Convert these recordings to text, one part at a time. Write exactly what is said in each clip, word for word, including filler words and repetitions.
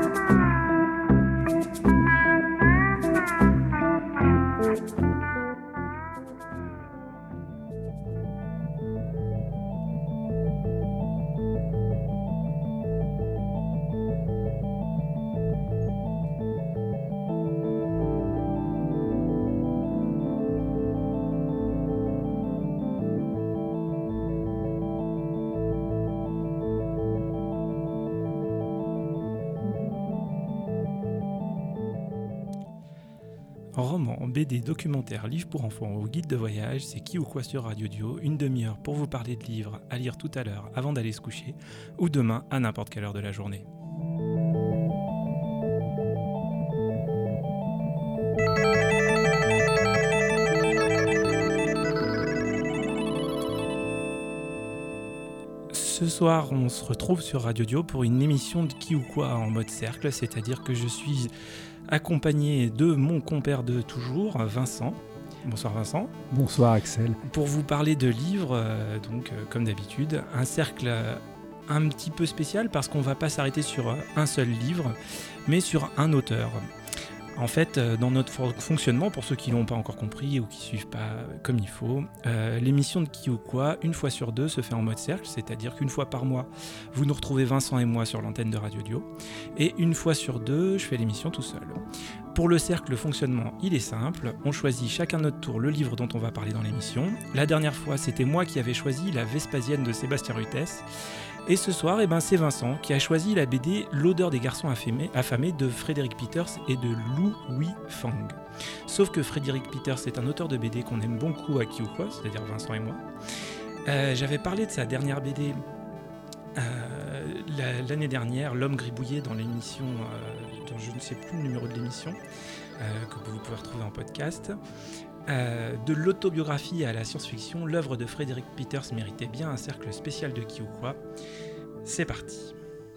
Roman, B D, documentaire, livre pour enfants ou guide de voyage, c'est Qui ou Quoi sur Radio Dio, une demi-heure pour vous parler de livres à lire tout à l'heure avant d'aller se coucher, ou demain à n'importe quelle heure de la journée. Ce soir, on se retrouve sur Radio Dio pour une émission de Qui ou Quoi en mode cercle, c'est-à-dire que je suis accompagné de mon compère de toujours, Vincent. Bonsoir Vincent. Bonsoir Axel. Pour vous parler de livres, euh, donc euh, comme d'habitude, un cercle euh, un petit peu spécial parce qu'on ne va pas s'arrêter sur euh, un seul livre, mais sur un auteur. En fait, euh, dans notre fonctionnement, pour ceux qui ne l'ont pas encore compris ou qui ne suivent pas comme il faut, euh, l'émission de Qui ou Quoi, une fois sur deux, se fait en mode cercle, c'est-à-dire qu'une fois par mois, vous nous retrouvez Vincent et moi sur l'antenne de Radio Dio, et une fois sur deux, je fais l'émission tout seul. Pour le cercle, le fonctionnement, il est simple, on choisit chacun notre tour le livre dont on va parler dans l'émission. La dernière fois, c'était moi qui avais choisi La Vespasienne de Sébastien Rutès, et ce soir, eh ben, c'est Vincent qui a choisi la B D L'odeur des garçons affamés, affamés de Frédéric Peters et de Lu Weifang. Sauf que Frédéric Peters est un auteur de B D qu'on aime beaucoup à Qui ou Quoi, c'est-à-dire Vincent et moi. Euh, j'avais parlé de sa dernière B D euh, la, l'année dernière, L'homme gribouillé, dans l'émission, euh, dont je ne sais plus le numéro de l'émission, euh, que vous pouvez retrouver en podcast. Euh, de l'autobiographie à la science-fiction, l'œuvre de Frédéric Peters méritait bien un cercle spécial de Qui ou Quoi. C'est parti.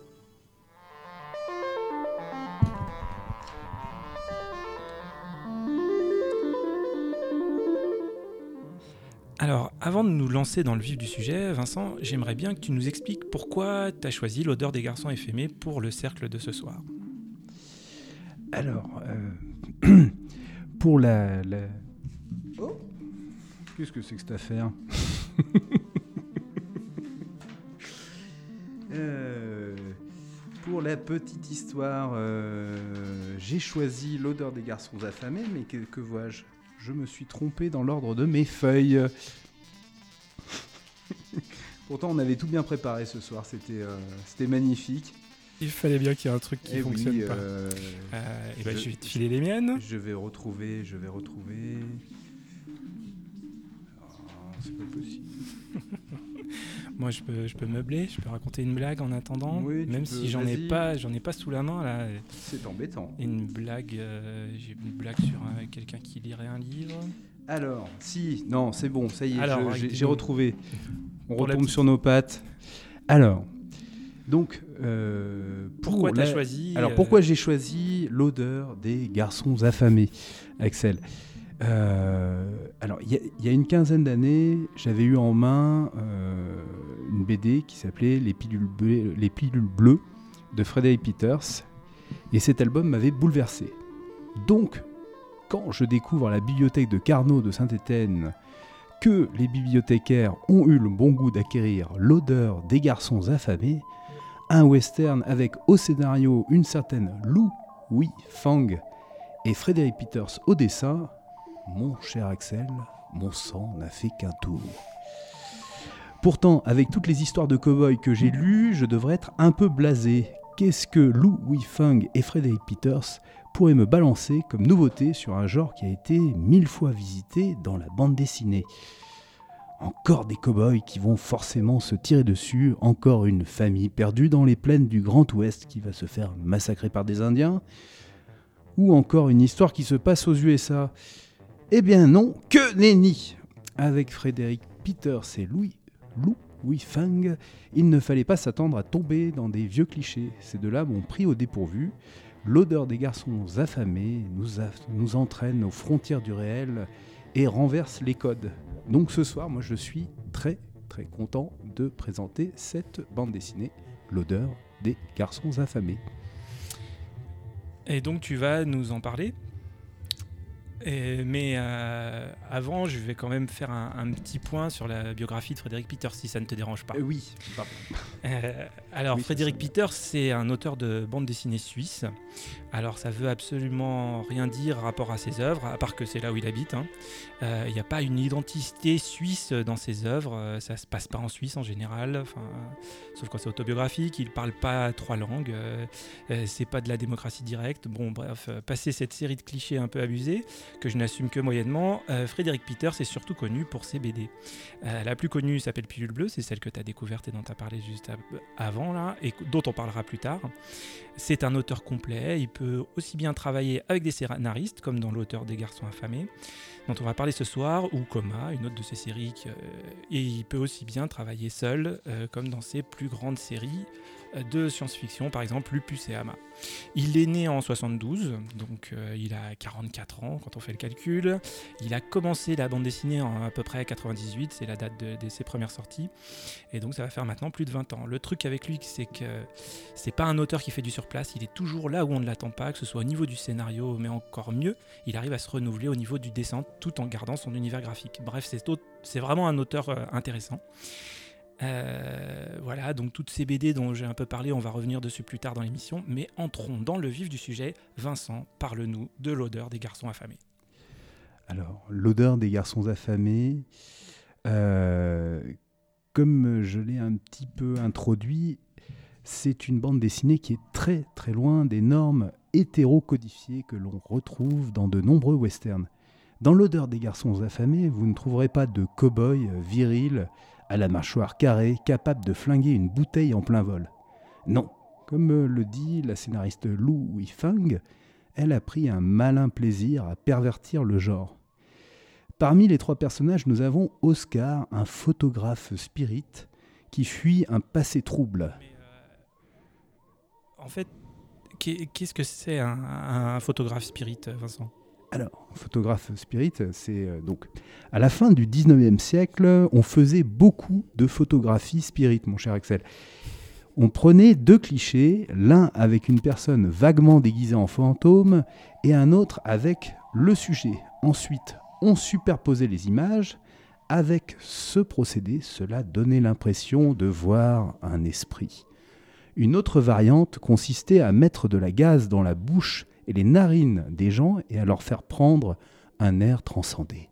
Alors, avant de nous lancer dans le vif du sujet, Vincent, j'aimerais bien que tu nous expliques pourquoi tu as choisi L'odeur des garçons affamés pour le cercle de ce soir. Alors, euh, pour la... la... Oh, qu'est-ce que c'est que cette affaire? euh, Pour la petite histoire, euh, j'ai choisi L'odeur des garçons affamés, mais que, que vois-je? Je me suis trompé dans l'ordre de mes feuilles. Pourtant, on avait tout bien préparé ce soir, c'était, euh, c'était magnifique. Il fallait bien qu'il y ait un truc qui ne fonctionne oui, pas. Euh, euh, et ben, je, je vais te filer je, les miennes. Je vais retrouver, je vais retrouver... C'est pas possible. Moi, je peux, je peux meubler, je peux raconter une blague en attendant, oui, même peux, si j'en ai pas, j'en ai pas sous la main là. C'est embêtant. Une blague, euh, j'ai une blague sur un, quelqu'un qui lirait un livre. Alors, si, non, c'est bon, ça y est, Alors, je, j'ai, j'ai retrouvé. On Pour retombe sur nos pattes. Alors, donc, euh, pourquoi pour t'as la... choisi Alors, euh... pourquoi j'ai choisi L'odeur des garçons affamés, Axel? Euh, alors, il y, y a une quinzaine d'années, j'avais eu en main euh, une B D qui s'appelait Les pilules, bleues, Les pilules bleues de Frédéric Peters, et cet album m'avait bouleversé. Donc, quand je découvre à la bibliothèque de Carnot de Saint-Étienne que les bibliothécaires ont eu le bon goût d'acquérir L'odeur des garçons affamés, un western avec au scénario une certaine Lu Weifang et Frédéric Peters au dessin, mon cher Axel, mon sang n'a fait qu'un tour. Pourtant, avec toutes les histoires de cow-boys que j'ai lues, je devrais être un peu blasé. Qu'est-ce que Lu Weifang et Frédéric Peters pourraient me balancer comme nouveauté sur un genre qui a été mille fois visité dans la bande dessinée? Encore des cow-boys qui vont forcément se tirer dessus, encore une famille perdue dans les plaines du Grand Ouest qui va se faire massacrer par des Indiens, ou encore une histoire qui se passe aux U S A. Eh bien non, que nenni! Avec Frédéric Peters et Louis, Lu Weifang, il ne fallait pas s'attendre à tomber dans des vieux clichés. Ces deux-là m'ont pris au dépourvu. L'odeur des garçons affamés nous, a, nous entraîne aux frontières du réel et renverse les codes. Donc ce soir, moi je suis très très content de présenter cette bande dessinée, L'odeur des garçons affamés. Et donc tu vas nous en parler. Et, mais euh, avant, je vais quand même faire un, un petit point sur la biographie de Frédéric Peters, si ça ne te dérange pas. Euh, oui, pardon. Euh, alors, Oui, Frédéric ça, Peters, c'est un auteur de bande dessinée suisse. Alors, ça veut absolument rien dire rapport à ses œuvres, à part que c'est là où il habite. Hein. Euh, il n'y a pas une identité suisse dans ses œuvres. Euh, ça se passe pas en Suisse en général, enfin, sauf quand c'est autobiographique. Il parle pas trois langues. Euh, euh, c'est pas de la démocratie directe. Bon, bref, euh, passer cette série de clichés un peu abusés, que je n'assume que moyennement, euh, Frédéric Peters est surtout connu pour ses B D. Euh, la plus connue s'appelle Pilule Bleue, c'est celle que tu as découverte et dont tu as parlé juste avant, là, et dont on parlera plus tard. C'est un auteur complet, il peut aussi bien travailler avec des scénaristes, comme dans L'auteur des garçons affamés, dont on va parler ce soir, ou Coma, une autre de ses séries, euh, et il peut aussi bien travailler seul, euh, comme dans ses plus grandes séries de science-fiction, par exemple Lupus et Ama. Il est né en soixante-douze, donc euh, il a quarante-quatre ans quand on fait le calcul. Il a commencé la bande dessinée en à peu près quatre-vingt-dix-huit, c'est la date de, de ses premières sorties, et donc ça va faire maintenant plus de vingt ans. Le truc avec lui, c'est que c'est pas un auteur qui fait du surplace, il est toujours là où on ne l'attend pas, que ce soit au niveau du scénario, mais encore mieux, il arrive à se renouveler au niveau du dessin tout en gardant son univers graphique. Bref, c'est, c'est vraiment un auteur euh, intéressant. Euh, voilà, donc toutes ces B D dont j'ai un peu parlé, on va revenir dessus plus tard dans l'émission, mais entrons dans le vif du sujet. Vincent, parle-nous de L'odeur des garçons affamés. Alors, L'odeur des garçons affamés, euh, comme je l'ai un petit peu introduit, c'est une bande dessinée qui est très très loin des normes hétéro-codifiées que l'on retrouve dans de nombreux westerns. Dans L'odeur des garçons affamés, vous ne trouverez pas de cow-boy viril à la mâchoire carrée, capable de flinguer une bouteille en plein vol. Non, comme le dit la scénariste Lu Weifeng, elle a pris un malin plaisir à pervertir le genre. Parmi les trois personnages, nous avons Oscar, un photographe spirit qui fuit un passé trouble. Mais euh, en fait, qu'est-ce que c'est un, un photographe spirit, Vincent ? Alors, photographe spirit, c'est euh, donc à la fin du dix-neuvième siècle, on faisait beaucoup de photographie spirit, mon cher Axel. On prenait deux clichés, l'un avec une personne vaguement déguisée en fantôme et un autre avec le sujet. Ensuite, on superposait les images. Avec ce procédé, cela donnait l'impression de voir un esprit. Une autre variante consistait à mettre de la gaze dans la bouche et les narines des gens et à leur faire prendre un air transcendé.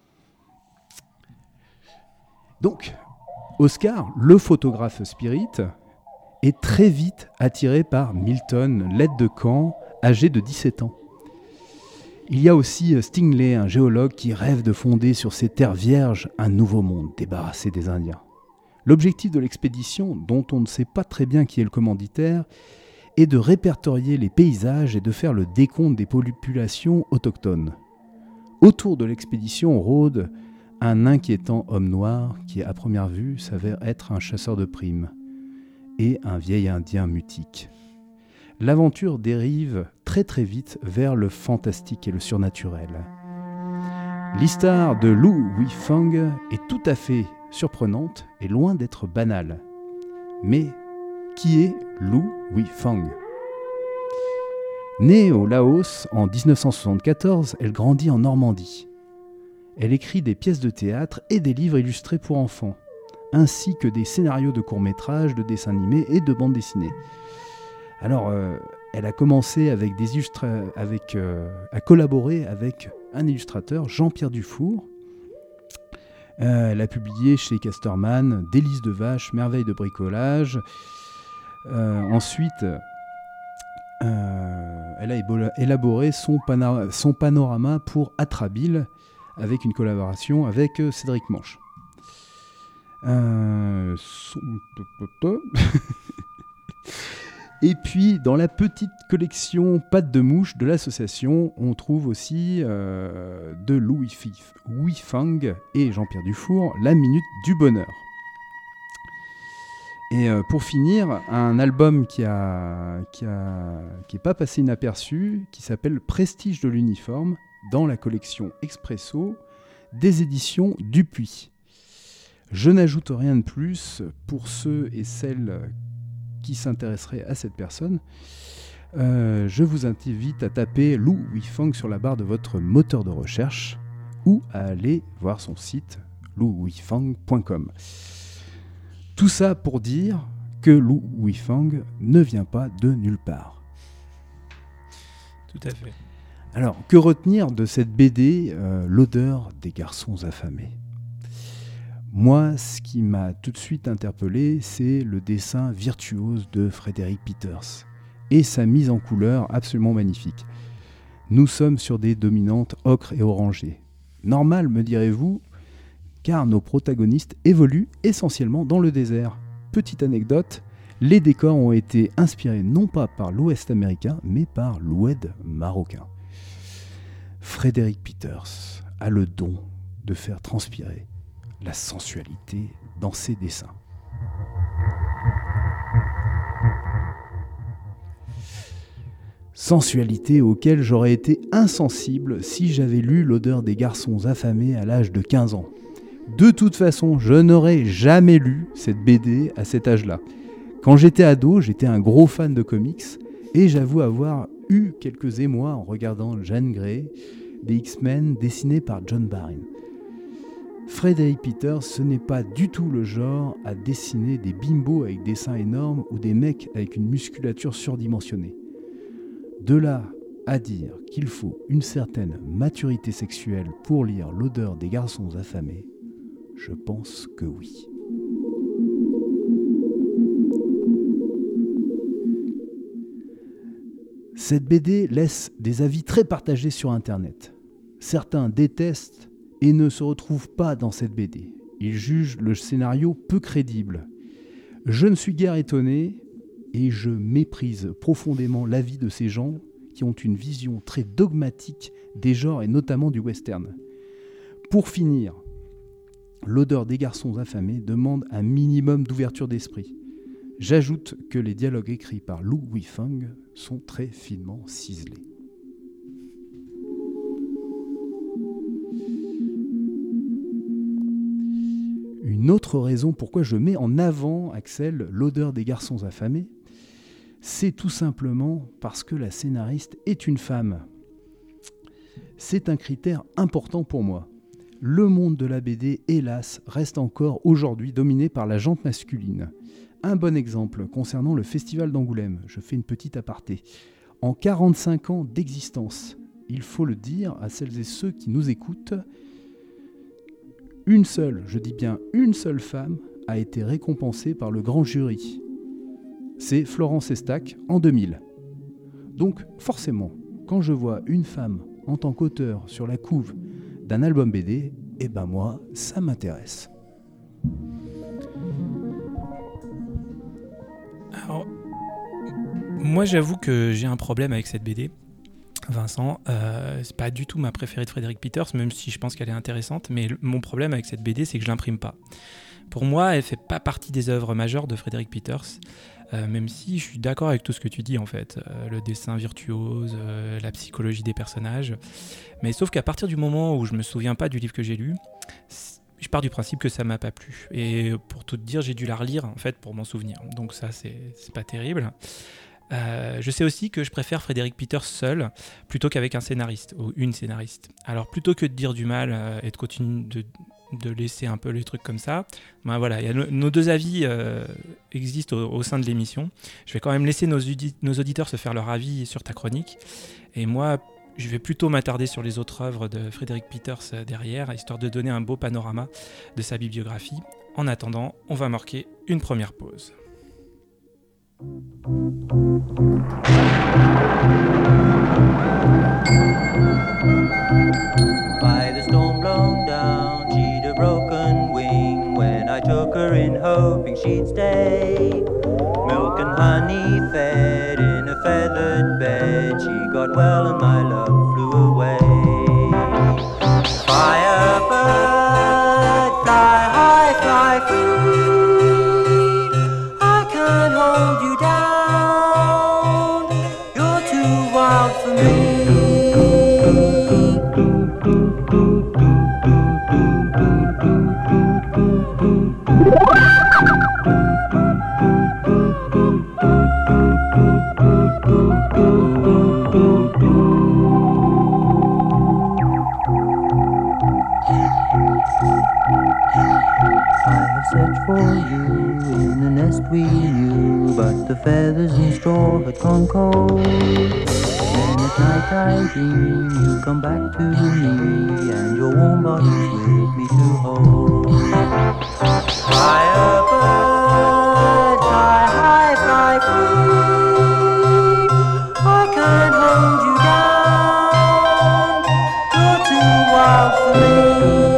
Donc, Oscar, le photographe spirit, est très vite attiré par Milton, l'aide de camp, âgé de dix-sept ans. Il y a aussi Stingley, un géologue qui rêve de fonder sur ces terres vierges un nouveau monde débarrassé des Indiens. L'objectif de l'expédition, dont on ne sait pas très bien qui est le commanditaire, est de répertorier les paysages et de faire le décompte des populations autochtones. Autour de l'expédition rôde un inquiétant homme noir qui, à première vue, s'avère être un chasseur de primes et un vieil indien mutique. L'aventure dérive très très vite vers le fantastique et le surnaturel. L'histoire de Lu Weifeng est tout à fait surprenante et loin d'être banale. Mais qui est Lu Weifeng ? Née au Laos en dix-neuf cent soixante-quatorze, elle grandit en Normandie. Elle écrit des pièces de théâtre et des livres illustrés pour enfants, ainsi que des scénarios de courts-métrages, de dessins animés et de bandes dessinées. Alors, euh, elle a commencé avec des illustra- avec, euh, à collaborer avec un illustrateur, Jean-Pierre Dufour. Euh, elle a publié chez Casterman Délices de vache, Merveilles de bricolage. Euh, ensuite, euh, elle a ébo- élaboré son, pana- son panorama pour Atrabile avec une collaboration avec euh, Cédric Manche. Euh, son... Et puis, dans la petite collection Pattes de mouche de l'association, on trouve aussi euh, de Lu Weifeng et Jean-Pierre Dufour, La Minute du Bonheur. Et euh, pour finir, un album qui a, qui a, qui est pas passé inaperçu, qui s'appelle Prestige de l'uniforme, dans la collection Expresso des éditions Dupuis. Je n'ajoute rien de plus pour ceux et celles qui s'intéresseraient à cette personne. Euh, je vous invite à taper Lu Weifeng sur la barre de votre moteur de recherche ou à aller voir son site lu weifeng point com. Tout ça pour dire que Lu Weifeng ne vient pas de nulle part. Tout à fait. Alors, que retenir de cette B D, euh, L'odeur des garçons affamés ? Moi, ce qui m'a tout de suite interpellé, c'est le dessin virtuose de Frédéric Peters et sa mise en couleur absolument magnifique. Nous sommes sur des dominantes ocre et orangées. Normal, me direz-vous, car nos protagonistes évoluent essentiellement dans le désert. Petite anecdote, les décors ont été inspirés non pas par l'Ouest américain, mais par l'Oued marocain. Frédéric Peters a le don de faire transpirer la sensualité dans ses dessins. Sensualité auquel j'aurais été insensible si j'avais lu L'odeur des garçons affamés à l'âge de quinze ans. De toute façon, je n'aurais jamais lu cette B D à cet âge-là. Quand j'étais ado, j'étais un gros fan de comics et j'avoue avoir eu quelques émois en regardant Jean Grey, des X-Men dessinés par John Byrne. Frédéric Peters, ce n'est pas du tout le genre à dessiner des bimbos avec des seins énormes ou des mecs avec une musculature surdimensionnée. De là à dire qu'il faut une certaine maturité sexuelle pour lire L'odeur des garçons affamés, je pense que oui. Cette B D laisse des avis très partagés sur Internet. Certains détestent et ne se retrouvent pas dans cette B D. Ils jugent le scénario peu crédible. Je ne suis guère étonné et je méprise profondément l'avis de ces gens qui ont une vision très dogmatique des genres et notamment du western. Pour finir, L'odeur des garçons affamés demande un minimum d'ouverture d'esprit. J'ajoute que les dialogues écrits par Lu Weifeng sont très finement ciselés. Une autre raison pourquoi je mets en avant, Axel, L'odeur des garçons affamés, c'est tout simplement parce que la scénariste est une femme. C'est un critère important pour moi. Le monde de la B D, hélas, reste encore aujourd'hui dominé par la gente masculine. Un bon exemple concernant le Festival d'Angoulême. Je fais une petite aparté. En quarante-cinq ans d'existence, il faut le dire à celles et ceux qui nous écoutent, une seule, je dis bien une seule femme, a été récompensée par le grand jury. C'est Florence Estac en deux mille. Donc forcément, quand je vois une femme en tant qu'auteur sur la couve d'un album B D, eh ben moi, ça m'intéresse. Alors, moi j'avoue que j'ai un problème avec cette B D, Vincent. Euh, c'est pas du tout ma préférée de Frédéric Peters, même si je pense qu'elle est intéressante, mais le, mon problème avec cette B D, c'est que je l'imprime pas. Pour moi, elle fait pas partie des œuvres majeures de Frédéric Peters, euh, même si je suis d'accord avec tout ce que tu dis en fait, euh, le dessin virtuose, euh, la psychologie des personnages, mais sauf qu'à partir du moment où je me souviens pas du livre que j'ai lu, je pars du principe que ça m'a pas plu. Et pour tout te dire, j'ai dû la relire en fait pour m'en souvenir. Donc ça, c'est, c'est pas terrible. Euh, je sais aussi que je préfère Frédéric Peters seul plutôt qu'avec un scénariste ou une scénariste. Alors plutôt que de dire du mal euh, et de continuer de, de laisser un peu les trucs comme ça, ben voilà, y a no, nos deux avis euh, existent au, au sein de l'émission. Je vais quand même laisser nos, udi- nos auditeurs se faire leur avis sur ta chronique. Et moi, je vais plutôt m'attarder sur les autres œuvres de Frédéric Peters derrière, histoire de donner un beau panorama de sa bibliographie. En attendant, on va marquer une première pause. By the storm blown down, she'd a broken wing. When I took her in, hoping she'd stay, milk and honey fed in a feathered bed, she got well and my love flew away. Firebird, fly high, fly free, I can't hold you down, you're too wild for me. we knew, but the feathers and straw had gone cold. Then at night I dream you come back to me, and your warm body's with me to hold. Fly a bird, fly high, fly free. I can't hold you down, you're too wild for me.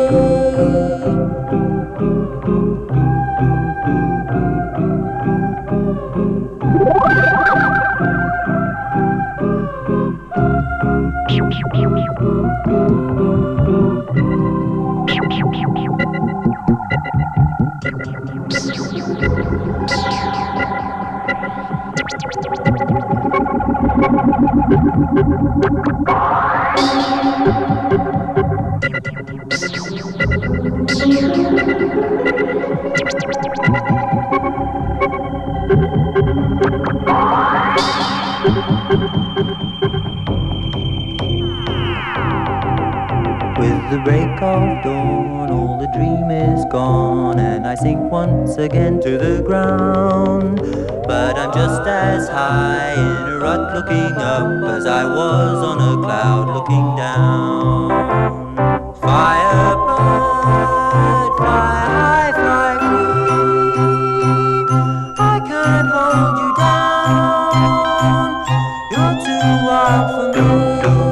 With the break of dawn, all the dream is gone, and I sink once again to the ground. But I'm just as high in a rut looking up as I was on a cloud looking down. Fire bird, fly high, fly free. I can't hold you down, you're too wild for me.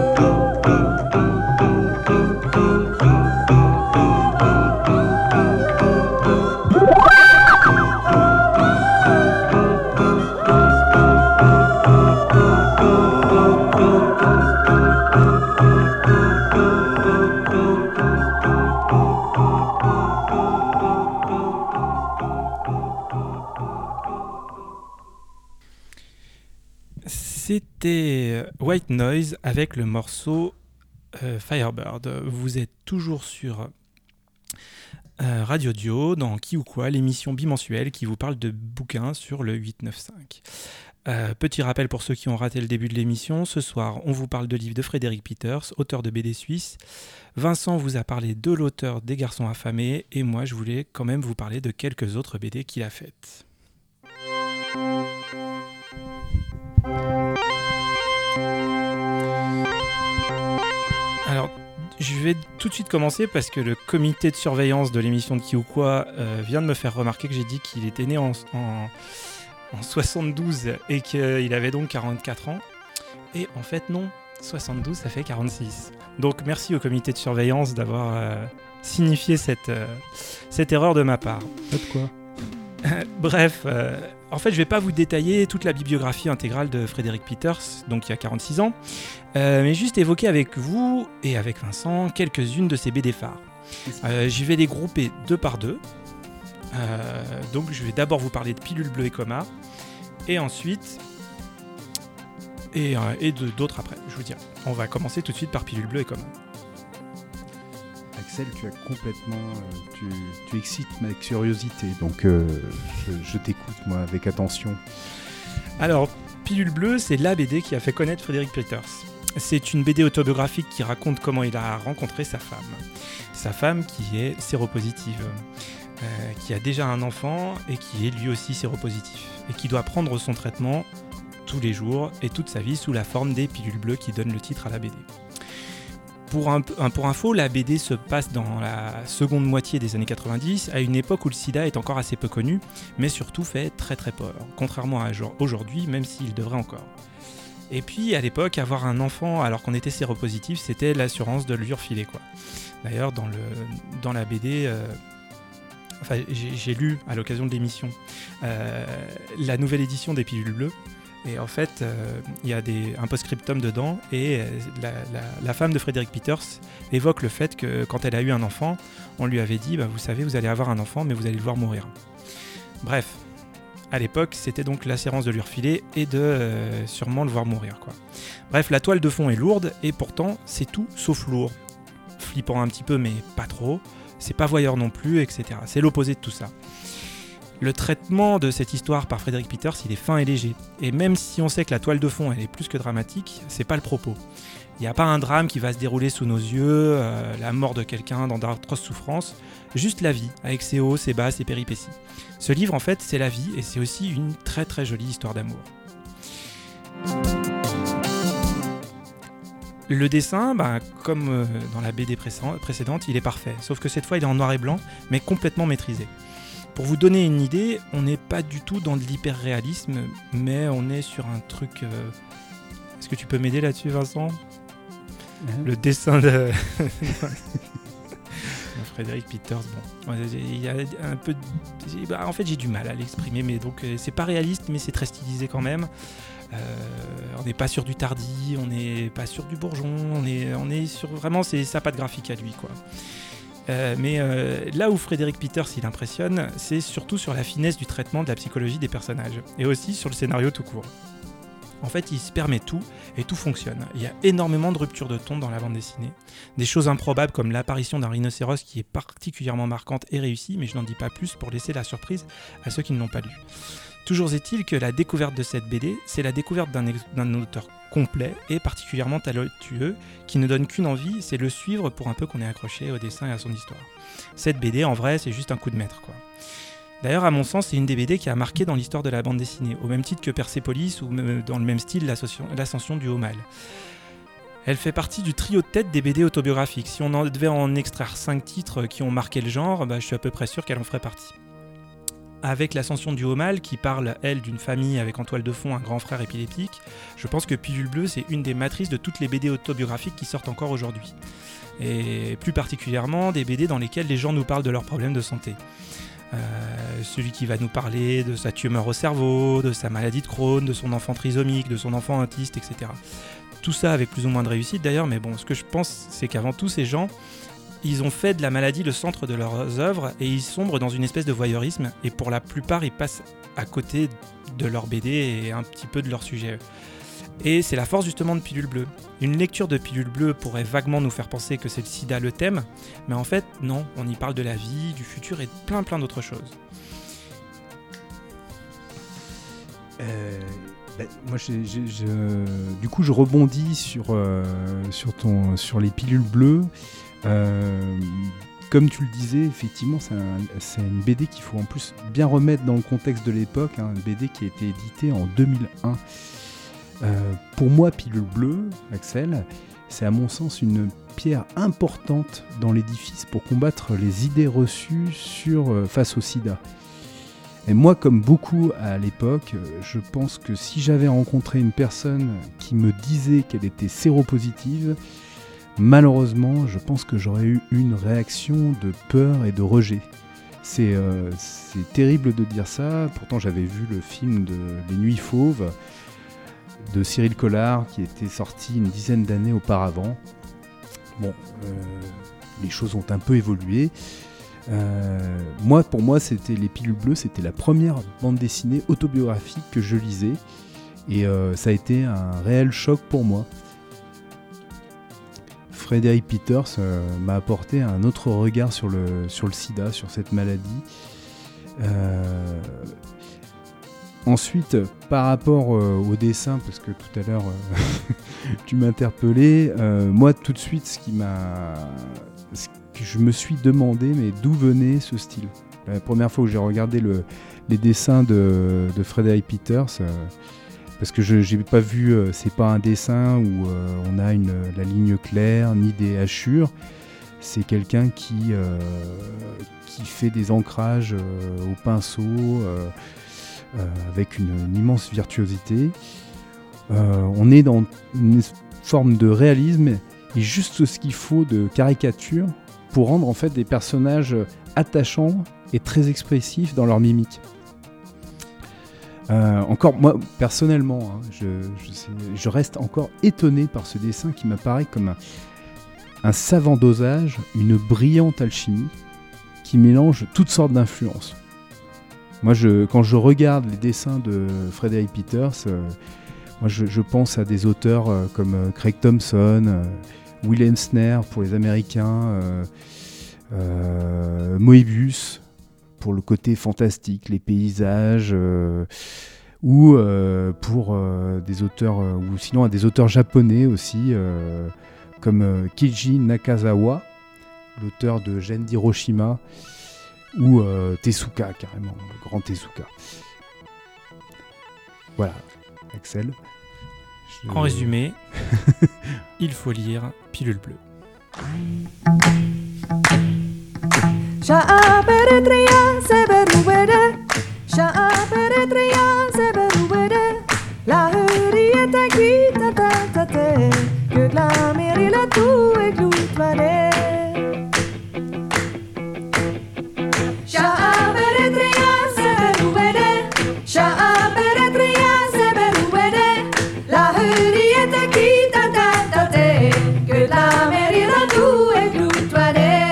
C'était White Noise avec le morceau euh, Firebird. Vous êtes toujours sur euh, Radio Dio dans Qui ou Quoi, l'émission bimensuelle qui vous parle de bouquins sur le huit neuf cinq. Euh, petit rappel pour ceux qui ont raté le début de l'émission, ce soir on vous parle de livres de Frédéric Peters, auteur de B D suisse. Vincent vous a parlé de l'auteur des Garçons affamés et moi je voulais quand même vous parler de quelques autres B D qu'il a faites. Alors, je vais tout de suite commencer parce que le comité de surveillance de l'émission de Qui ou Quoi euh, vient de me faire remarquer que j'ai dit qu'il était né en, en, en soixante-douze et qu'il avait donc quarante-quatre ans. Et en fait, non, soixante-douze, ça fait quarante-six. Donc, merci au comité de surveillance d'avoir euh, signifié cette, euh, cette erreur de ma part. Pas de quoi. Bref, euh, en fait, je ne vais pas vous détailler toute la bibliographie intégrale de Frédéric Peters, donc il y a quarante-six ans, euh, mais juste évoquer avec vous et avec Vincent quelques-unes de ses B D phares. Euh, j'y vais les grouper deux par deux. Euh, donc je vais d'abord vous parler de Pilule bleue et Coma, et ensuite, et, euh, et de, d'autres après, je vous dirai. On va commencer tout de suite par Pilule bleue et Coma. Axel, tu as complètement, euh, tu, tu excites ma curiosité, donc euh, je, je t'écoute moi avec attention. Alors, Pilule bleue, c'est la B D qui a fait connaître Frédéric Peters. C'est une B D autobiographique qui raconte comment il a rencontré sa femme. Sa femme qui est séropositive, euh, qui a déjà un enfant et qui est lui aussi séropositif, et qui doit prendre son traitement tous les jours et toute sa vie sous la forme des pilules bleues qui donnent le titre à la B D. Pour, un, pour info, la B D se passe dans la seconde moitié des années quatre-vingt-dix, à une époque où le sida est encore assez peu connu, mais surtout fait très très peur, contrairement à aujourd'hui, même s'il devrait encore. Et puis à l'époque, avoir un enfant alors qu'on était séropositif, c'était l'assurance de lui refiler, quoi. D'ailleurs, dans, le, dans la B D, euh, enfin, j'ai, j'ai lu à l'occasion de l'émission euh, la nouvelle édition des pilules bleues. Et en fait, il euh, y a des, un post-scriptum dedans, et euh, la, la, la femme de Frédéric Peters évoque le fait que quand elle a eu un enfant, on lui avait dit bah, « Vous savez, vous allez avoir un enfant, mais vous allez le voir mourir ». Bref, à l'époque, c'était donc l'assurance de lui refiler et de euh, sûrement le voir mourir, quoi. Bref, la toile de fond est lourde, et pourtant, c'est tout sauf lourd. Flippant un petit peu, mais pas trop. C'est pas voyeur non plus, et cetera. C'est l'opposé de tout ça. Le traitement de cette histoire par Frédéric Peters, il est fin et léger. Et même si on sait que la toile de fond, elle est plus que dramatique, c'est pas le propos. Il n'y a pas un drame qui va se dérouler sous nos yeux, euh, la mort de quelqu'un dans d'atroces souffrances, juste la vie, avec ses hauts, ses bas, ses péripéties. Ce livre, en fait, c'est la vie, et c'est aussi une très très jolie histoire d'amour. Le dessin, bah, comme euh, dans la B D précédente, il est parfait, sauf que cette fois il est en noir et blanc, mais complètement maîtrisé. Pour vous donner une idée, on n'est pas du tout dans de l'hyper-réalisme, mais on est sur un truc... Euh... Est-ce que tu peux m'aider là-dessus, Vincent ? Mmh. Le dessin de... Frédéric Peters, bon, il y a un peu... De... Bah, en fait, j'ai du mal à l'exprimer, mais donc c'est pas réaliste, mais c'est très stylisé quand même. Euh, on n'est pas sur du Tardy, on n'est pas sur du Bourgeon, on est, on est sur vraiment c'est sa patte graphique à lui, quoi. Euh, mais euh, là où Frédéric Peters il impressionne, c'est surtout sur la finesse du traitement de la psychologie des personnages, et aussi sur le scénario tout court. En fait, il se permet tout, et tout fonctionne. Il y a énormément de ruptures de ton dans la bande dessinée. Des choses improbables comme l'apparition d'un rhinocéros qui est particulièrement marquante et réussie, mais je n'en dis pas plus pour laisser la surprise à ceux qui ne l'ont pas lu. Toujours est-il que la découverte de cette B D, c'est la découverte d'un, ex- d'un auteur complet et particulièrement talentueux, qui ne donne qu'une envie, c'est le suivre pour un peu qu'on est accroché au dessin et à son histoire. Cette B D, en vrai, c'est juste un coup de maître, quoi. D'ailleurs, à mon sens, c'est une des B D qui a marqué dans l'histoire de la bande dessinée, au même titre que Persépolis ou dans le même style l'Ascension du Haut Mal. Elle fait partie du trio de tête des B D autobiographiques. Si on en devait en extraire cinq titres qui ont marqué le genre, bah, je suis à peu près sûr qu'elle en ferait partie. Avec l'Ascension du Haut Mal, qui parle, elle, d'une famille avec en toile de fond un grand frère épileptique, je pense que Pilule Bleue, c'est une des matrices de toutes les B D autobiographiques qui sortent encore aujourd'hui. Et plus particulièrement, des B D dans lesquelles les gens nous parlent de leurs problèmes de santé. Euh, celui qui va nous parler de sa tumeur au cerveau, de sa maladie de Crohn, de son enfant trisomique, de son enfant autiste, et cetera. Tout ça avec plus ou moins de réussite d'ailleurs, mais bon, ce que je pense, c'est qu'avant tout, ces gens, ils ont fait de la maladie le centre de leurs œuvres et ils sombrent dans une espèce de voyeurisme, et pour la plupart, ils passent à côté de leur B D et un petit peu de leur sujet. Et c'est la force justement de Pilule Bleue. Une lecture de Pilule Bleue pourrait vaguement nous faire penser que c'est le sida le thème, mais en fait, non, on y parle de la vie, du futur et de plein plein d'autres choses. Euh, bah, moi, j'ai, j'ai, je, du coup, je rebondis sur, euh, sur, ton, sur les pilules bleues. Euh, comme tu le disais, effectivement, c'est, un, c'est une B D qu'il faut en plus bien remettre dans le contexte de l'époque, hein, une B D qui a été éditée en deux mille un. Euh, pour moi, Pilule Bleue, Axel, c'est à mon sens une pierre importante dans l'édifice pour combattre les idées reçues sur, euh, face au sida. Et moi, comme beaucoup à l'époque, je pense que si j'avais rencontré une personne qui me disait qu'elle était séropositive, malheureusement, je pense que j'aurais eu une réaction de peur et de rejet. C'est, euh, c'est terrible de dire ça, pourtant j'avais vu le film de Les Nuits Fauves, de Cyril Collard qui était sorti une dizaine d'années auparavant. Bon, euh, les choses ont un peu évolué. Euh, moi, pour moi, c'était Les Pilules Bleues, c'était la première bande dessinée autobiographique que je lisais, et euh, ça a été un réel choc pour moi. Frédéric Peters euh, m'a apporté un autre regard sur le, sur le sida, sur cette maladie. Euh, Ensuite, par rapport euh, au dessin, parce que tout à l'heure euh, tu m'interpellais, euh, moi tout de suite, ce qui m'a, ce que je me suis demandé, mais d'où venait ce style. La première fois où j'ai regardé le, les dessins de, de Frédéric Peters, euh, parce que je n'ai pas vu, euh, c'est pas un dessin où euh, on a une, la ligne claire ni des hachures. C'est quelqu'un qui, euh, qui fait des ancrages euh, au pinceau. Euh, Euh, avec une, une immense virtuosité. Euh, on est dans une forme de réalisme et juste ce qu'il faut de caricature pour rendre en fait des personnages attachants et très expressifs dans leur mimique. Euh, encore, moi personnellement, hein, je, je, sais, je reste encore étonné par ce dessin qui m'apparaît comme un, un savant dosage, une brillante alchimie qui mélange toutes sortes d'influences. Moi, je, quand je regarde les dessins de Frédéric Peters, euh, moi, je, je pense à des auteurs euh, comme euh, Craig Thompson, euh, Will Eisner pour les Américains, euh, euh, Moebius pour le côté fantastique, les paysages, euh, ou euh, pour euh, des auteurs, euh, ou sinon à des auteurs japonais aussi, euh, comme euh, Keiji Nakazawa, l'auteur de Gen d'Hiroshima, ou euh, Tezuka, carrément, le grand Tezuka. Voilà, Axel. Je... En résumé, il faut lire Pilule bleue. La hurriet är kvita tatate, que la mer i la to är glotvare. Sha'a beretria seberuede, sha'a beretria seberuede. La hurriet är kvita tatate, que la mer i la to är glotvare.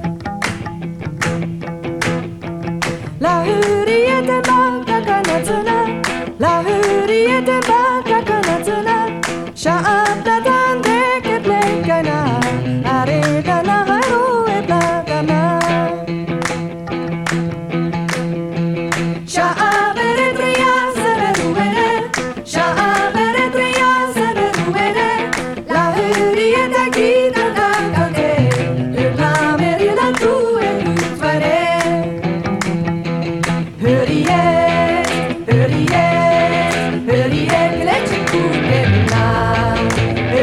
La hurriet är baka kanatsuna, la hurriet är baka kanatsuna. Sha'a platan deket lekana, aredana haro e platana. Sha'a beretria seberuede, sha'a beretria seberuede. La hurriet är kvita tatate, que la mer i la to är glotvare. Hurriet, hurriet, hurriet, gletscher kukemina.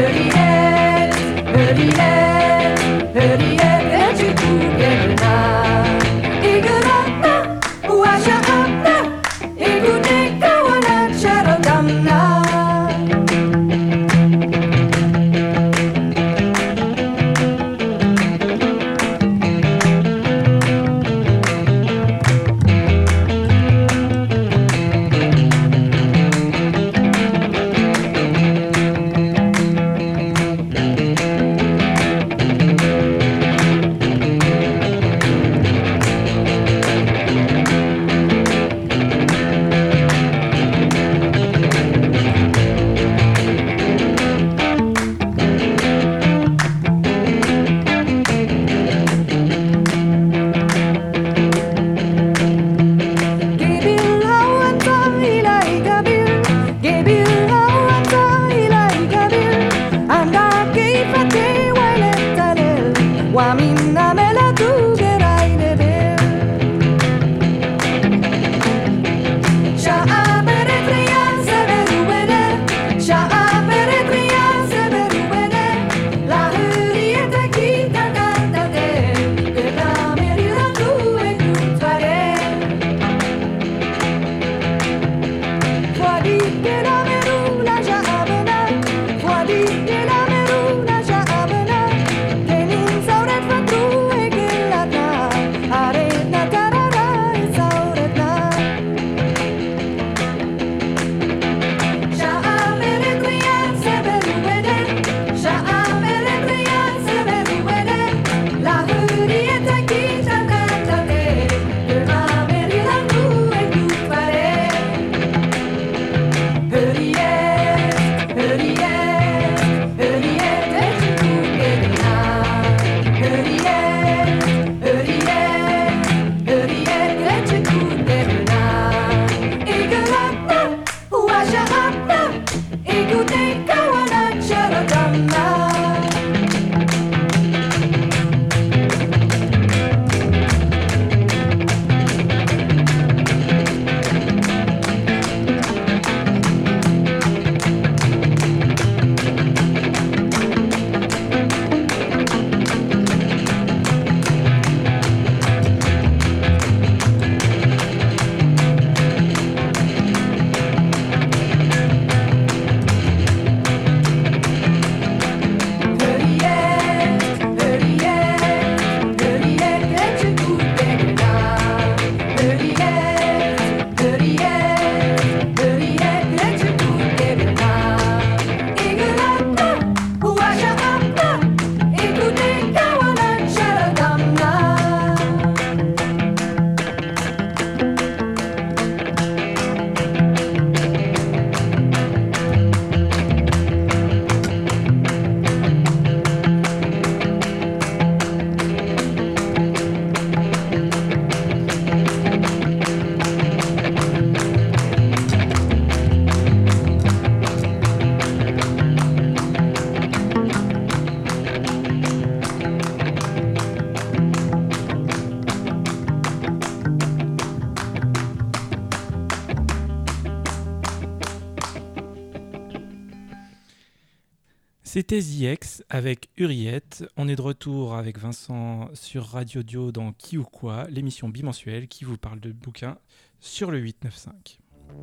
C'était The X avec Uriette. On est de retour avec Vincent sur Radio Dio dans Qui ou Quoi, l'émission bimensuelle qui vous parle de bouquins sur le huit neuf cinq.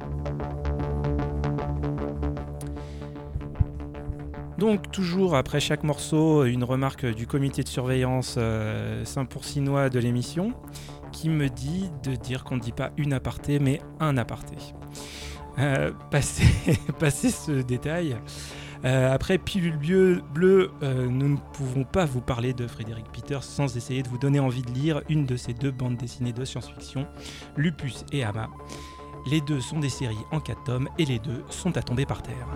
Donc toujours après chaque morceau, une remarque du comité de surveillance euh, Saint-Pourcinois de l'émission qui me dit de dire qu'on ne dit pas une aparté mais un aparté. Euh, passé, passé ce détail, euh, après Pilule Bleue, bleu, euh, nous ne pouvons pas vous parler de Frédéric Peters sans essayer de vous donner envie de lire une de ces deux bandes dessinées de science-fiction, Lupus et Ama. Les deux sont des séries en quatre tomes et les deux sont à tomber par terre.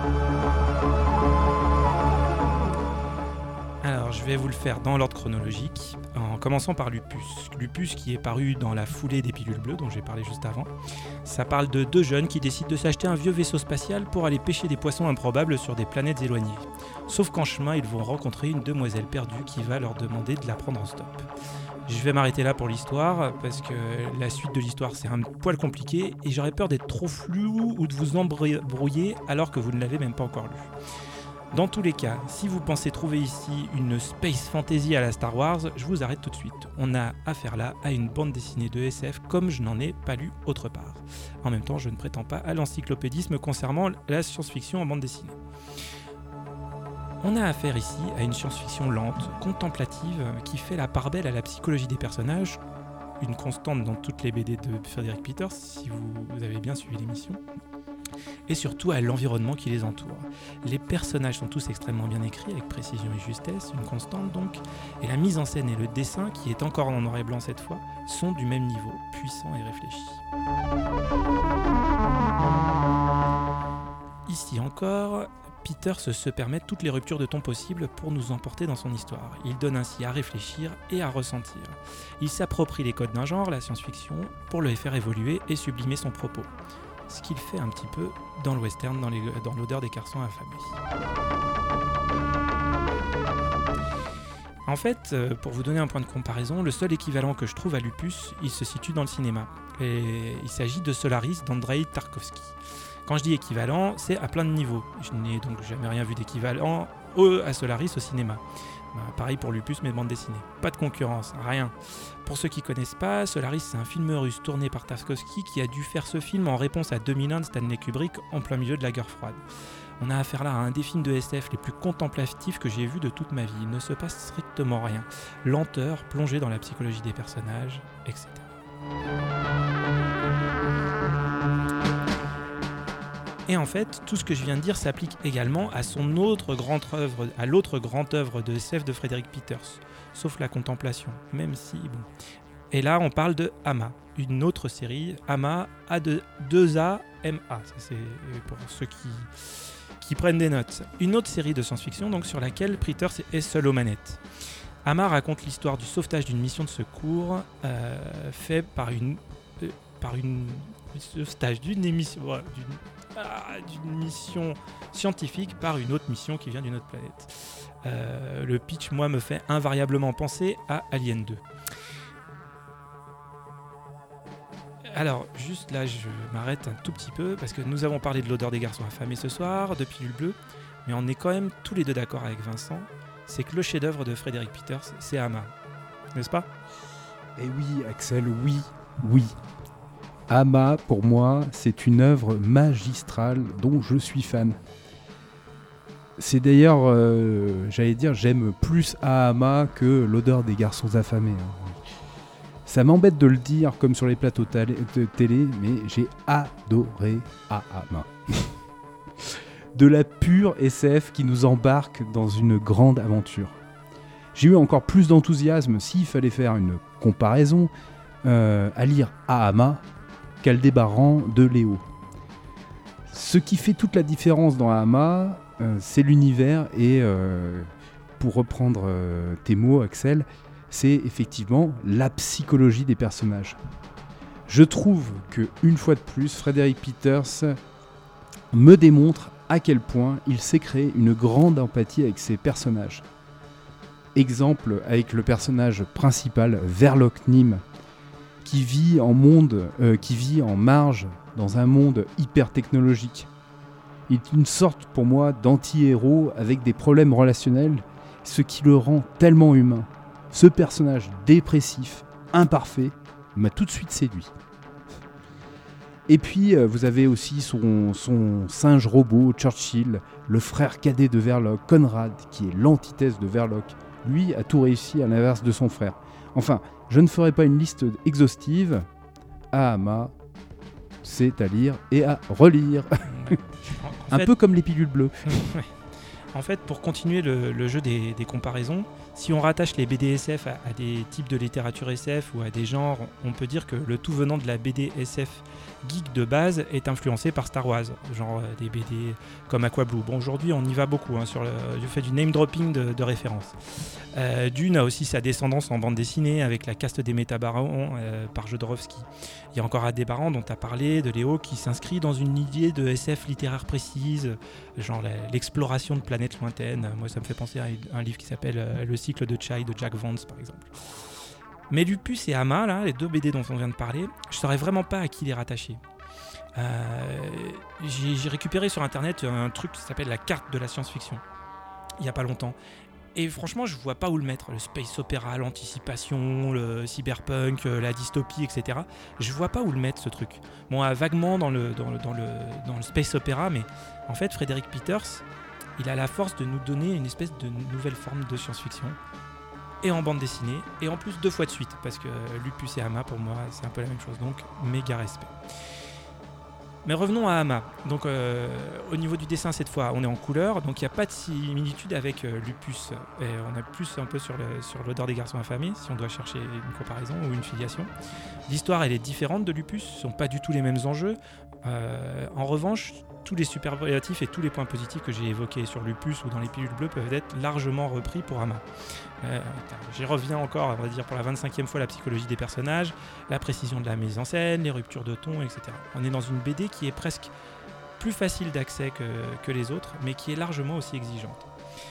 Alors, je vais vous le faire dans l'ordre chronologique, en commençant par Lupus. Lupus qui est paru dans la foulée des Pilules Bleues, dont j'ai parlé juste avant. Ça parle de deux jeunes qui décident de s'acheter un vieux vaisseau spatial pour aller pêcher des poissons improbables sur des planètes éloignées. Sauf qu'en chemin, ils vont rencontrer une demoiselle perdue qui va leur demander de la prendre en stop. Je vais m'arrêter là pour l'histoire, parce que la suite de l'histoire c'est un poil compliqué, et j'aurais peur d'être trop flou ou de vous embrouiller alors que vous ne l'avez même pas encore lu. Dans tous les cas, si vous pensez trouver ici une space fantasy à la Star Wars, je vous arrête tout de suite. On a affaire là à une bande dessinée de S F comme je n'en ai pas lu autre part. En même temps, je ne prétends pas à l'encyclopédisme concernant la science-fiction en bande dessinée. On a affaire ici à une science-fiction lente, contemplative, qui fait la part belle à la psychologie des personnages, une constante dans toutes les B D de Frédéric Peters, si vous, vous avez bien suivi l'émission, et surtout à l'environnement qui les entoure. Les personnages sont tous extrêmement bien écrits, avec précision et justesse, une constante donc, et la mise en scène et le dessin, qui est encore en noir et blanc cette fois, sont du même niveau, puissants et réfléchis. Ici encore, Peters se permet toutes les ruptures de ton possibles pour nous emporter dans son histoire. Il donne ainsi à réfléchir et à ressentir. Il s'approprie les codes d'un genre, la science-fiction, pour le faire évoluer et sublimer son propos. Ce qu'il fait un petit peu dans le western, dans, les, dans l'odeur des garçons affamés. En fait, pour vous donner un point de comparaison, le seul équivalent que je trouve à Lupus, il se situe dans le cinéma. Et il s'agit de Solaris d'Andrei Tarkovsky. Quand je dis équivalent, c'est à plein de niveaux. Je n'ai donc jamais rien vu d'équivalent à Solaris au cinéma. Bah, pareil pour Lupus, mais de bande dessinée. Pas de concurrence, rien. Pour ceux qui ne connaissent pas, Solaris, c'est un film russe tourné par Tarkovsky qui a dû faire ce film en réponse à deux mille un de Stanley Kubrick en plein milieu de la guerre froide. On a affaire là à un des films de S F les plus contemplatifs que j'ai vu de toute ma vie. Il ne se passe strictement rien. Lenteur, plongée dans la psychologie des personnages, et cetera. Et en fait, tout ce que je viens de dire s'applique également à son autre grande œuvre, à l'autre grande œuvre de S F de Frédéric Peters, sauf la contemplation, même si bon. Et là, on parle de Ama, une autre série, Ama, A deux A M A, ça c'est pour ceux qui, qui prennent des notes. Une autre série de science-fiction donc sur laquelle Peters est seul aux manettes. Ama raconte l'histoire du sauvetage d'une mission de secours euh, fait par une euh, par une sauvetage d'une émission voilà, d'une Ah, d'une mission scientifique par une autre mission qui vient d'une autre planète. Euh, le pitch, moi, me fait invariablement penser à Alien deux. Alors, juste là, je m'arrête un tout petit peu, parce que nous avons parlé de l'odeur des garçons affamés ce soir, de Pilule Bleue, mais on est quand même tous les deux d'accord avec Vincent, c'est que le chef-d'œuvre de Frédéric Peters, c'est Ama. N'est-ce pas ? Eh oui, Axel, oui, oui. Ama, pour moi, c'est une œuvre magistrale dont je suis fan. C'est d'ailleurs, euh, j'allais dire, j'aime plus Ama que l'odeur des garçons affamés. Ça m'embête de le dire comme sur les plateaux télé, de télé mais j'ai adoré Ama. De la pure S F qui nous embarque dans une grande aventure. J'ai eu encore plus d'enthousiasme s'il fallait faire une comparaison euh, à lire Ama qu'Aldébaran de Léo. Ce qui fait toute la différence dans Ama, euh, c'est l'univers et, euh, pour reprendre euh, tes mots, Axel, c'est effectivement la psychologie des personnages. Je trouve que, une fois de plus, Frédéric Peters me démontre à quel point il sait créer une grande empathie avec ses personnages. Exemple avec le personnage principal, Verloc Nim, qui vit en monde, euh, qui vit en marge dans un monde hyper technologique. Il est une sorte, pour moi, d'anti-héros avec des problèmes relationnels, ce qui le rend tellement humain. Ce personnage dépressif, imparfait, m'a tout de suite séduit. Et puis, euh, vous avez aussi son, son singe robot, Churchill, le frère cadet de Verloc, Conrad, qui est l'antithèse de Verloc. Lui a tout réussi à l'inverse de son frère. Enfin, je ne ferai pas une liste exhaustive. Ahama, c'est à lire et à relire. En Un fait- peu comme les pilules bleues. Ouais. En fait, pour continuer le, le jeu des, des comparaisons, si on rattache les B D S F à, à des types de littérature S F ou à des genres, on peut dire que le tout venant de la B D S F geek de base est influencé par Star Wars, genre euh, des B D comme Aquablue. Bon, aujourd'hui, on y va beaucoup, hein, sur le, je fais du name dropping de, de références. Euh, Dune a aussi sa descendance en bande dessinée avec la caste des Métabarons euh, par Jodorowsky. Il y a encore Aldebaran dont tu as parlé, de Léo, qui s'inscrit dans une idée de S F littéraire précise, genre la- l'exploration de planètes lointaines. Moi, ça me fait penser à un livre qui s'appelle euh, Le cycle de Chai de Jack Vance, par exemple. Mais Lupus et Hama, là, les deux B D dont on vient de parler, je ne saurais vraiment pas à qui les rattacher. Euh, j'ai, j'ai récupéré sur internet un truc qui s'appelle la carte de la science-fiction, il n'y a pas longtemps. Et franchement, je vois pas où le mettre. Le space opéra, l'anticipation, le cyberpunk, euh, la dystopie, et cetera. Je vois pas où le mettre, ce truc. Bon, euh, vaguement dans le, dans, le, dans, le, dans le space opéra, mais en fait, Frédéric Peters, il a la force de nous donner une espèce de nouvelle forme de science-fiction. Et en bande dessinée, et en plus deux fois de suite, parce que Lupus et Hama, pour moi, c'est un peu la même chose. Donc, méga respect. Mais revenons à Hama. Donc, euh, au niveau du dessin, cette fois, on est en couleur, donc il n'y a pas de similitude avec euh, Lupus. Et on est plus un peu sur, le, sur l'odeur des garçons affamés, si on doit chercher une comparaison ou une filiation. L'histoire, elle est différente de Lupus, ce ne sont pas du tout les mêmes enjeux. Euh, en revanche, tous les superlatifs et tous les points positifs que j'ai évoqués sur Lupus ou dans les pilules bleues peuvent être largement repris pour Hama. Euh, j'y reviens encore, on va dire pour la vingt-cinquième fois, la psychologie des personnages, la précision de la mise en scène, les ruptures de ton, et cetera. On est dans une B D qui est presque plus facile d'accès que, que les autres, mais qui est largement aussi exigeante.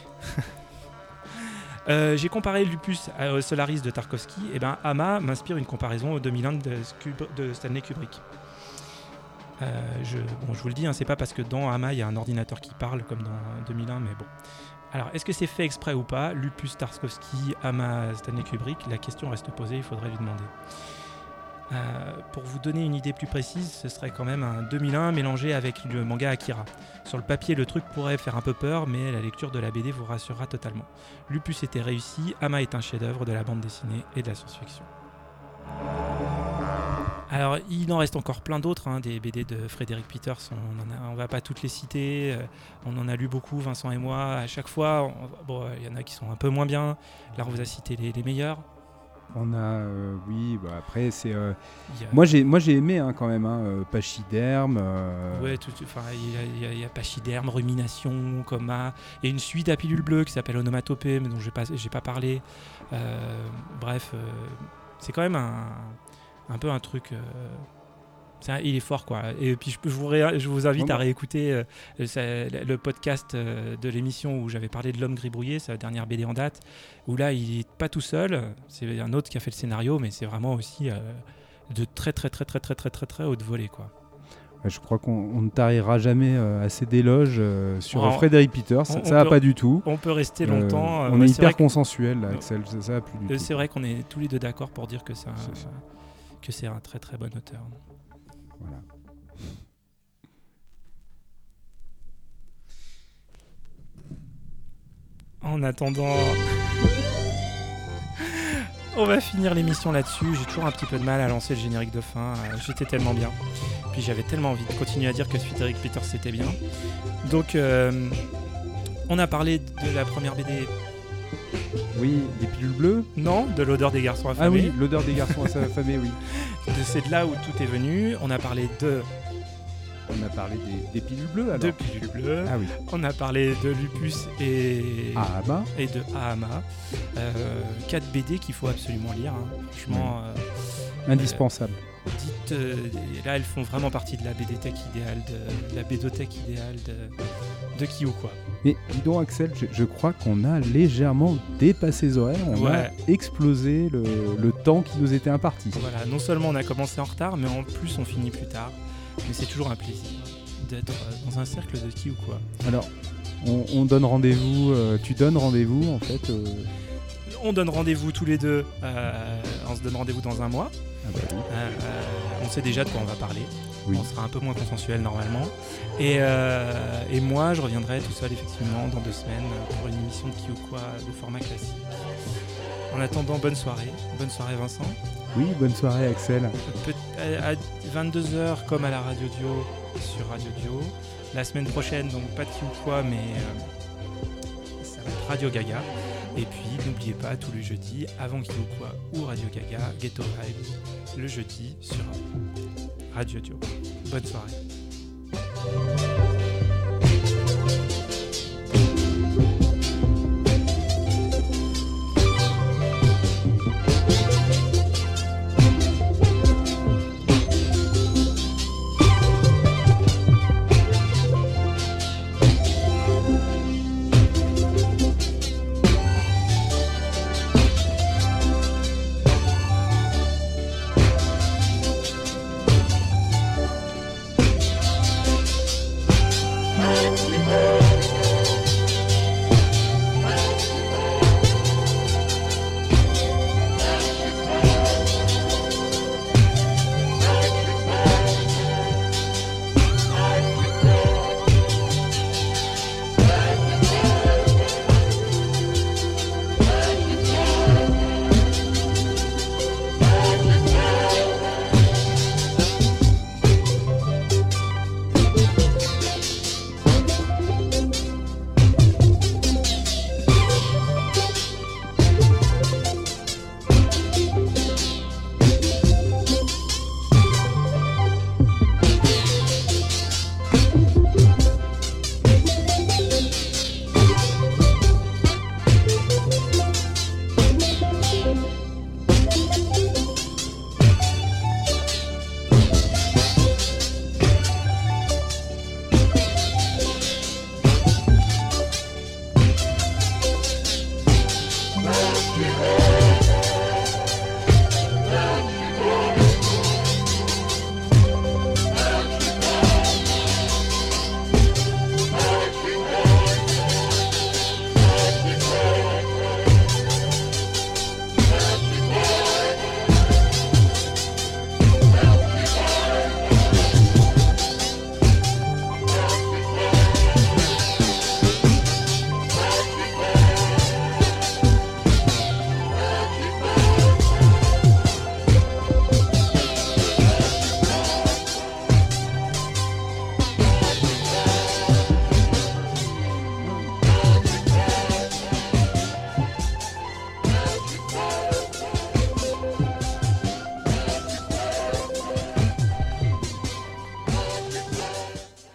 euh, j'ai comparé Lupus à Solaris de Tarkovsky, et ben Hama m'inspire une comparaison au deux mille un de, Scub- de Stanley Kubrick. Euh, je, bon, je vous le dis, hein, c'est pas parce que dans Hama il y a un ordinateur qui parle comme dans deux mille un, mais bon. Alors, est-ce que c'est fait exprès ou pas? Lupus, Tarkovsky, Hama, Stanley Kubrick, la question reste posée, il faudrait lui demander. Euh, pour vous donner une idée plus précise, ce serait quand même un deux mille un mélangé avec le manga Akira. Sur le papier, le truc pourrait faire un peu peur, mais la lecture de la B D vous rassurera totalement. Lupus était réussi, Hama est un chef-d'œuvre de la bande dessinée et de la science-fiction. Alors, il en reste encore plein d'autres, hein, des B D de Frédéric Peters, on ne va pas toutes les citer, euh, on en a lu beaucoup, Vincent et moi, à chaque fois, on, bon, il y en a qui sont un peu moins bien, là on vous a cité les, les meilleurs. On a, euh, oui, bah après, c'est. Euh, Il y a- moi, j'ai, moi, j'ai aimé hein, quand même, hein, euh, Pachyderme. Euh, Ouais, tout, enfin, il y a, il y a, il y a Pachyderme, Rumination, Coma. Il y a une suite à Pilule Bleue qui s'appelle Onomatopée, mais dont j'ai pas, j'ai pas parlé. Euh, bref, euh, c'est quand même un, un peu un truc. Euh, c'est un- il est fort, quoi. Et puis je, je, vous, ré, je vous invite Bon, à réécouter euh, le, ça- le podcast euh, de l'émission où j'avais parlé de L'Homme Gris-Brouillé, sa dernière B D en date, où là, il est pas tout seul. C'est un autre qui a fait le scénario, mais c'est vraiment aussi euh, de très, très, très, très, très, très, très, très haute volée, quoi. ouais, je crois qu'on on ne tarira jamais euh, assez d'éloges euh, sur On- Frédéric Peters. on- Ça, on ça va peut- pas du tout. On peut rester Euh, longtemps. euh, on ouais, est c'est hyper vrai que- consensuel, là, Axel. Ça, ça va plus du euh, tout. C'est vrai qu'on est tous les deux d'accord pour dire que c'est un, C'est ça. que c'est un très très bon auteur. Voilà. En attendant, on va finir l'émission là-dessus. J'ai toujours un petit peu de mal à lancer le générique de fin. Euh, J'étais tellement bien. Puis j'avais tellement envie de continuer à dire que Frédéric Peters c'était bien. Donc, euh, on a parlé de la première B D. Oui, des pilules bleues. Non, de l'odeur des garçons affamés. Ah oui, l'odeur des garçons affamés, oui. De- C'est de là où tout est venu. On a parlé de, On a parlé des, des pilules bleues, alors. de Pilule Bleue. Ah oui. On a parlé de Lupus et, Ah bah. et de Ahama. Euh, quatre B D qu'il faut absolument lire. hein. Franchement, euh, Indispensable. dites, euh, et là, elles font vraiment partie de la B D tech idéale, de, de la bédothèque idéale de, de Kiyou, quoi. Mais dis donc, Axel, je, je crois qu'on a légèrement dépassé les horaires. On Ouais. a explosé le, le temps qui nous était imparti. Voilà, non seulement on a commencé en retard, mais en plus on finit plus tard. Mais c'est toujours un plaisir. d'être euh, dans un cercle de ski ou quoi. Alors, on, on donne rendez-vous, euh, tu donnes rendez-vous en fait euh... On donne rendez-vous tous les deux, euh, on se donne rendez-vous dans un mois. Ah bah oui. Euh, euh, on sait déjà de quoi on va parler. Oui. On sera un peu moins consensuel normalement. Et, euh, et moi, je reviendrai tout seul effectivement dans deux semaines pour une émission de qui ou quoi de format classique. En attendant, bonne soirée. Bonne soirée Vincent. Oui, bonne soirée Axel. Peut- à vingt-deux heures comme à la Radio Dio sur Radio Dio. La semaine prochaine, donc pas de qui ou quoi, mais euh, ça va être Radio Gaga. Et puis n'oubliez pas, tous les jeudis, avant qui ou quoi ou Radio Gaga, Ghetto Vibes, le jeudi sur Radio Dio. Bonne soirée.